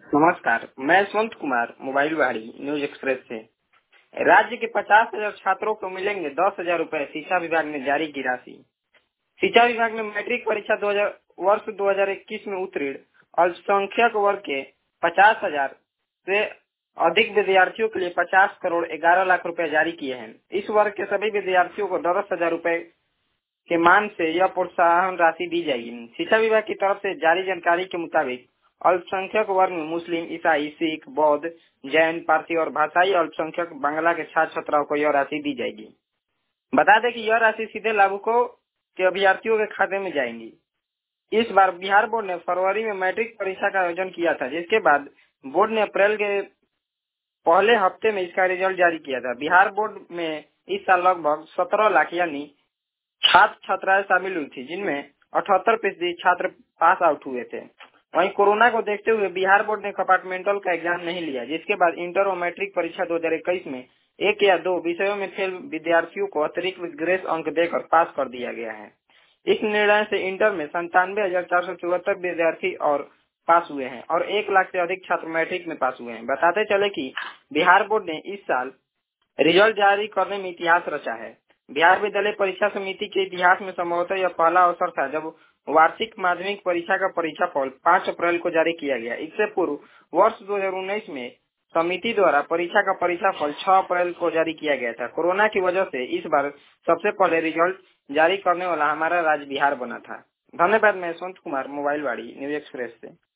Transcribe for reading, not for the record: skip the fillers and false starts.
नमस्कार, मैं Yashwant Kumar mobile Wadi news express से। राज्य के 50,000 छात्रों को मिलेंगे 10,000 रूपए, शिक्षा विभाग ने जारी की राशि। शिक्षा विभाग ने मैट्रिक परीक्षा 2021 में उत्तीर्ण अल्पसंख्यक वर्ग के 50,000 से अधिक विद्यार्थियों के लिए 50 करोड़ 11 लाख रुपए जारी किए हैं। इस वर्ग के सभी विद्यार्थियों को 10,000 रूपए के मान से यह प्रोत्साहन राशि दी जाएगी। शिक्षा विभाग की तरफ से जारी जानकारी के मुताबिक अल्पसंख्यक वर्ग में मुस्लिम, ईसाई, सिख, बौद्ध, जैन, पारसी और भाषाई अल्पसंख्यक बांग्ला के छात्र छात्राओं को यह राशि दी जाएगी। बता दें कि यह राशि सीधे लाभुकों के अभ्यर्थियों के खाते में जाएंगी। इस बार बिहार बोर्ड ने फरवरी में मैट्रिक परीक्षा का आयोजन किया था, जिसके बाद बोर्ड ने अप्रैल के पहले हफ्ते में इसका रिजल्ट जारी किया था। बिहार बोर्ड में इस साल लगभग 17 लाख यानी छात्र छात्राएं शामिल हुई थी, जिनमें 78% छात्र पास आउट हुए थे। वहीं कोरोना को देखते हुए बिहार बोर्ड ने कंपार्टमेंटल का एग्जाम नहीं लिया, जिसके बाद इंटर और मैट्रिक परीक्षा 2021 में एक या दो विषयों में फेल विद्यार्थियों को अतिरिक्त ग्रेस अंक देकर पास कर दिया गया है। इस निर्णय से इंटर में 97,474 विद्यार्थी और पास हुए हैं और 1 लाख से अधिक छात्र मैट्रिक में पास हुए हैं। बताते चले कि बिहार बोर्ड ने इस साल रिजल्ट जारी करने में इतिहास रचा है। बिहार विद्यालय परीक्षा समिति के इतिहास में संभवतः यह पहला अवसर था जब वार्षिक माध्यमिक परीक्षा का परीक्षाफल 5 अप्रैल को जारी किया गया। इससे पूर्व वर्ष 2019 में समिति द्वारा परीक्षा का परीक्षाफल 6 अप्रैल को जारी किया गया था। कोरोना की वजह से इस बार सबसे पहले रिजल्ट जारी करने वाला हमारा राज्य बिहार बना था। धन्यवाद। मैं Yashwant Kumar mobile Wadi news express से।